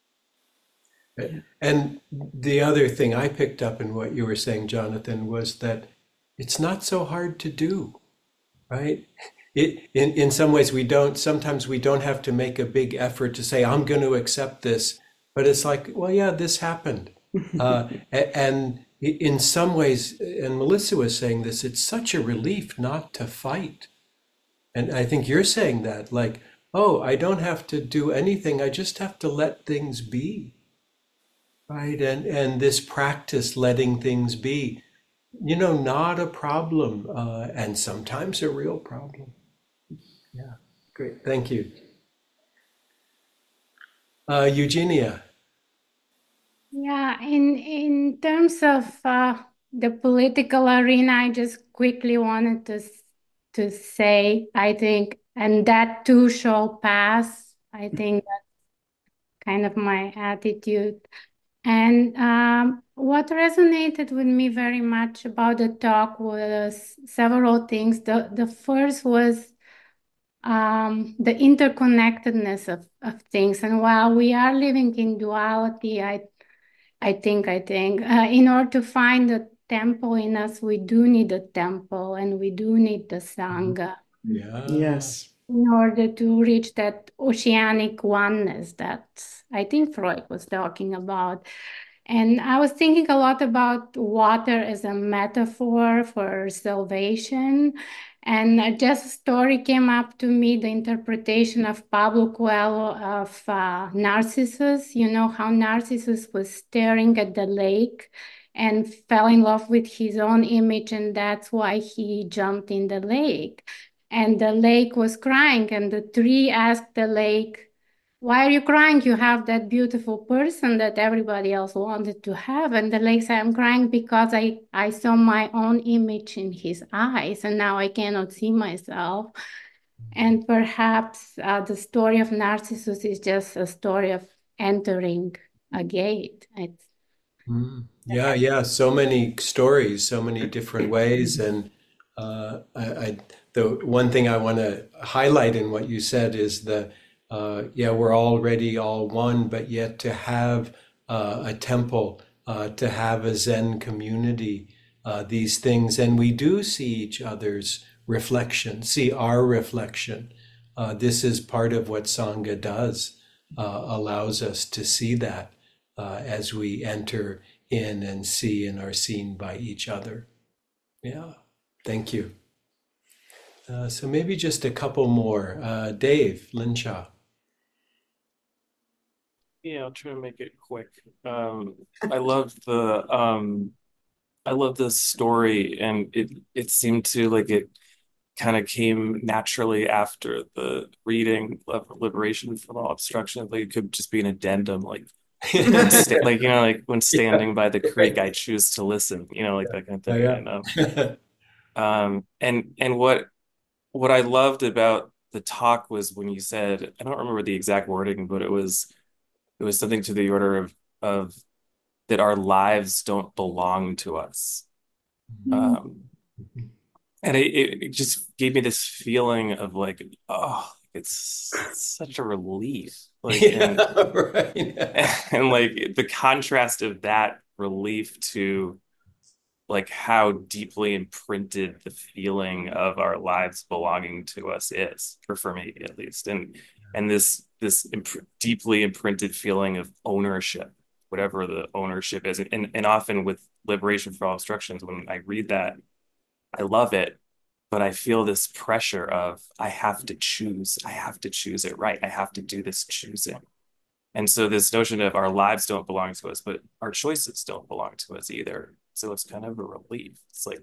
And the other thing I picked up in what you were saying, Jonathan, was that it's not so hard to do, right? It, in, in some ways, we don't, sometimes we don't have to make a big effort to say, I'm going to accept this. But it's like, well, yeah, this happened. Uh, and in some ways, and Melissa was saying this, it's such a relief not to fight. And I think you're saying that, like, oh, I don't have to do anything. I just have to let things be, right? And and this practice, letting things be, you know, not a problem, uh, and sometimes a real problem. Yeah, great. Thank you. Uh, Eugenia. Yeah, in in terms of uh, the political arena, I just quickly wanted to s- to say, I think, and that too shall pass. I think that's kind of my attitude. And um, what resonated with me very much about the talk was several things. The the first was um, the interconnectedness of, of things. And while we are living in duality, I I think, I think, uh, in order to find the temple in us, we do need the temple and we do need the Sangha. Yeah. Yes. In order to reach that oceanic oneness that I think Freud was talking about. And I was thinking a lot about water as a metaphor for salvation. And just a story came up to me, the interpretation of Pablo Coelho of uh, Narcissus. You know how Narcissus was staring at the lake and fell in love with his own image, and that's why he jumped in the lake. And the lake was crying, and the tree asked the lake, why are you crying? You have that beautiful person that everybody else wanted to have. And the lake said, I'm crying because I, I saw my own image in his eyes, and now I cannot see myself. And perhaps uh, the story of Narcissus is just a story of entering a gate. It's, Mm. Yeah, yeah. So many stories, so many different ways. And uh, I, I, the one thing I want to highlight in what you said is the, uh, yeah, we're already all one, but yet to have uh, a temple uh, to have a Zen community, uh, these things, and we do see each other's reflection, see our reflection. Uh, this is part of what Sangha does, uh, allows us to see that uh, as we enter in and see and are seen by each other. Yeah, thank you. Uh, so maybe just a couple more. Uh, Dave Linshaw. Yeah, I'll try to make it quick. Um, I love the um, I love the story, and it it seemed to like it kind of came naturally after the reading of Liberation from All Obstruction. Like it could just be an addendum, like when sta- like you know, like when standing Yeah, by the creek, right. I choose to listen. You know, like that kind of Oh, thing. yeah. And um, um, and and what what I loved about the talk was when you said, I don't remember the exact wording, but it was it was something to the order of of that our lives don't belong to us. Um, and it, it it just gave me this feeling of like, oh, it's such a relief. Like, and Yeah, right. and like the contrast of that relief to like how deeply imprinted the feeling of our lives belonging to us is, or for me at least. And and this this imp deeply imprinted feeling of ownership, whatever the ownership is. And and often with Liberation from All Obstructions, when I read that, I love it, but I feel this pressure of I have to choose, I have to choose it right. I have to do this choosing. And so this notion of our lives don't belong to us, but our choices don't belong to us either. So it's kind of a relief. It's like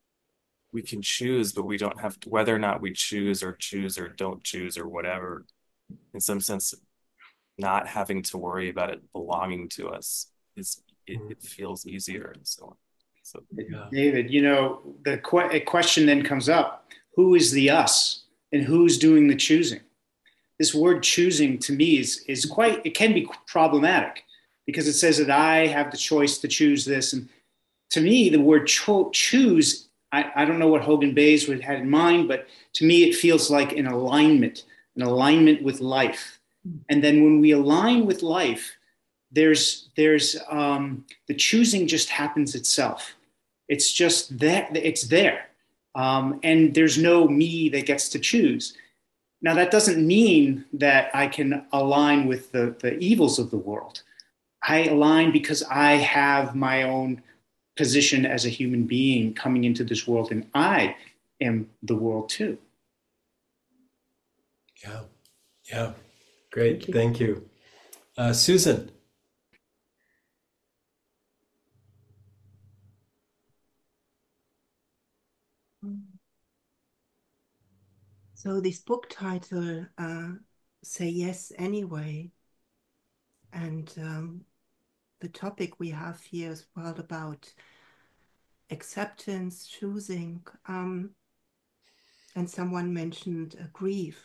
we can choose, but we don't have to, whether or not we choose or choose or don't choose or whatever, in some sense, not having to worry about it belonging to us is it, it feels easier and so on. So Yeah. David, you know, the que- a question then comes up: who is the us, and who's doing the choosing? This word choosing to me is is quite, it can be problematic because it says that I have the choice to choose this. And to me, the word cho- choose, I, I don't know what Hogan Bays would had in mind, but to me, it feels like an alignment, an alignment with life. And then when we align with life, there's, there's um, the choosing just happens itself. It's just that, it's there. Um, and there's no me that gets to choose. Now, that doesn't mean that I can align with the, the evils of the world. I align because I have my own position as a human being coming into this world, and I am the world too. Yeah. Yeah. Great. Thank you. Thank you. Uh, Susan. So this book title, uh, Say Yes Anyway, and um, the topic we have here is well about acceptance, choosing, um, and someone mentioned uh, grief.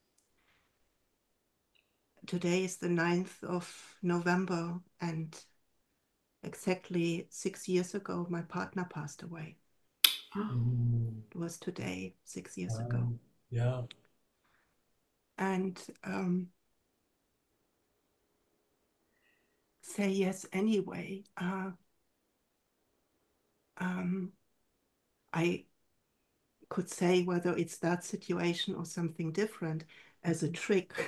Today is the ninth of November, and exactly six years ago, my partner passed away. It was today, six years ago. Um, yeah. And um, say yes anyway. Uh, um, I could say whether it's that situation or something different as a trick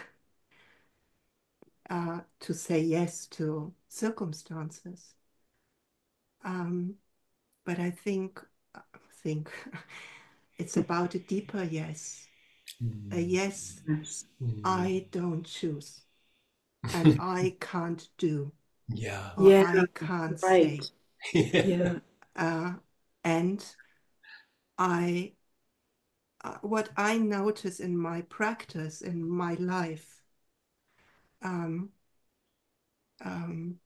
uh, to say yes to circumstances. Um, but I think, think it's about a deeper yes. A yes, Yes. I don't choose, and I can't do, Yeah. or Yeah, I can't right. say. Yeah. Yeah. Uh, and I, uh, what I notice in my practice, in my life, um, um,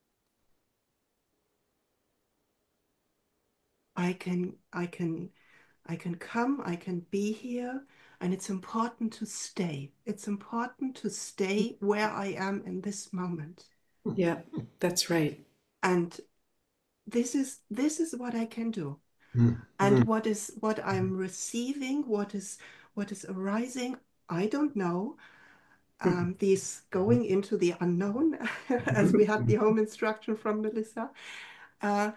I can, I can, I can come, I can be here, and it's important to stay. It's important to stay where I am in this moment. Yeah, that's right. And this is this is what I can do. Mm, And mm, what is what I'm receiving, what is what is arising, I don't know. um, these going into the unknown, as we had the home instruction from Melissa. Uh,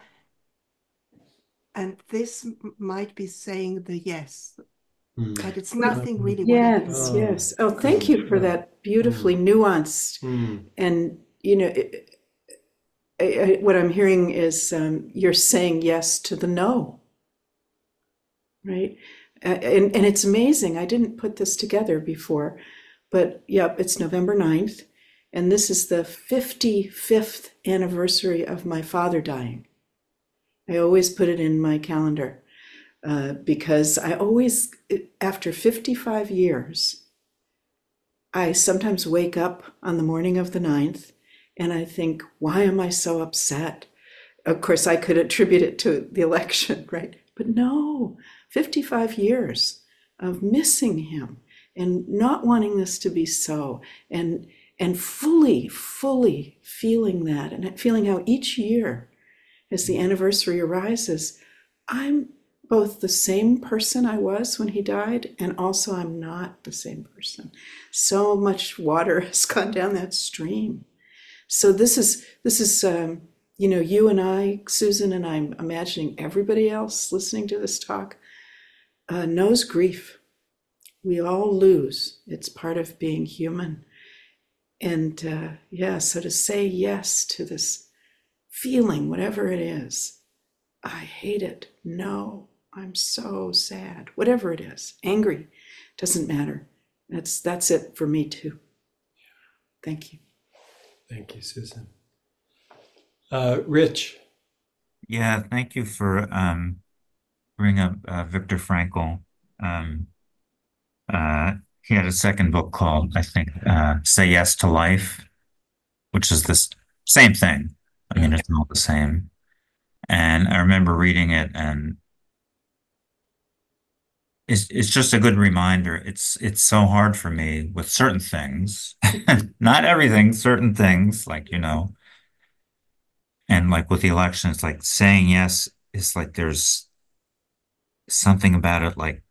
and this m- might be saying the yes, Mm. but it's nothing really what it Yes, is. yes. Oh, thank you for that beautifully nuanced. Mm. And, you know, it, I, I, what I'm hearing is um, you're saying yes to the no, right? Uh, and, and it's amazing. I didn't put this together before, but yep, it's November ninth. And this is the fifty-fifth anniversary of my father dying. I always put it in my calendar. Uh, because I always, after fifty-five years, I sometimes wake up on the morning of the ninth and I think, why am I so upset? Of course, I could attribute it to the election, right? But no, fifty-five years of missing him and not wanting this to be so, and and fully, fully feeling that, and feeling how each year, as the anniversary arises, I'm both the same person I was when he died, and also I'm not the same person. So much water has gone down that stream. So this is, this is, um, you know, you and I, Susan, and I'm imagining everybody else listening to this talk, uh, knows grief. We all lose. It's part of being human. And uh, yeah, so to say yes to this feeling, whatever it is, I hate it. No. I'm so sad, whatever it is, angry, doesn't matter. That's that's it for me too. Thank you. Thank you, Susan. Uh, Rich. Yeah, thank you for um, bringing up uh, Viktor Frankl. Um, uh, he had a second book called, I think, uh, Say Yes to Life, which is this same thing. I mean, it's not the same. And I remember reading it, and It's it's just a good reminder. It's it's so hard for me with certain things, not everything, certain things, like, you know, and like with the election, it's like saying yes is like there's something about it. Like,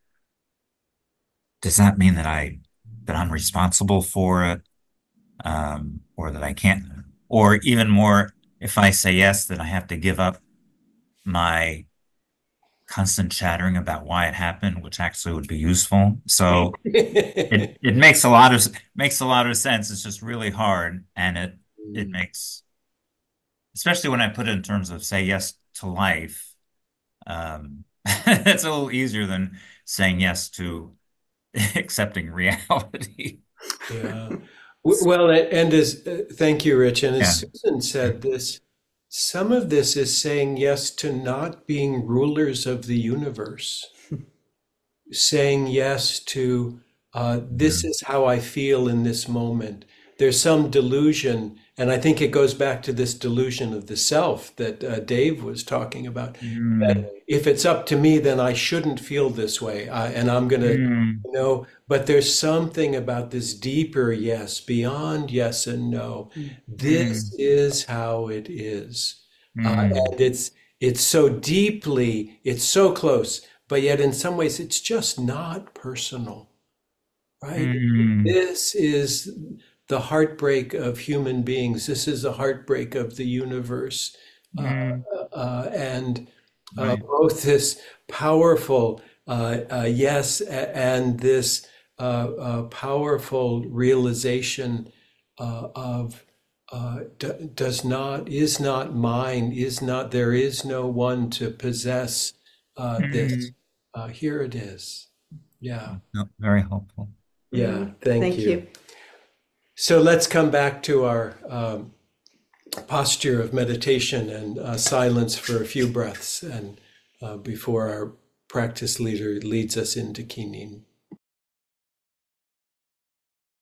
does that mean that I that I'm responsible for it, um, or that I can't, or even more, if I say yes, that I have to give up my constant chattering about why it happened, which actually would be useful. So it it makes a lot of makes a lot of sense. It's just really hard, and it it makes, especially when I put it in terms of say yes to life. Um, it's a little easier than saying yes to accepting reality. Yeah. W- Well, and as uh, thank you, Rich. And as Yeah. Susan said, this some of this is saying yes to not being rulers of the universe, saying yes to uh, this is how I feel in this moment. There's some delusion, and I think it goes back to this delusion of the self that uh, Dave was talking about. That if it's up to me, then I shouldn't feel this way, uh, and I'm going to, you know. But there's something about this deeper yes, beyond yes and no. This is how it is, uh, and it's it's so deeply, it's so close, but yet in some ways it's just not personal, right? This is the heartbreak of human beings. This is the heartbreak of the universe, uh, uh, and uh, Right. both this powerful uh, uh, yes a- and this uh, uh, powerful realization uh, of uh, d- does not, is not mine, is not, there is no one to possess uh, this. Uh, here it is. Yeah. No, very helpful. Yeah. Thank, Thank you. you. So let's come back to our um, posture of meditation and uh, silence for a few breaths, and uh, before our practice leader leads us into Kinin.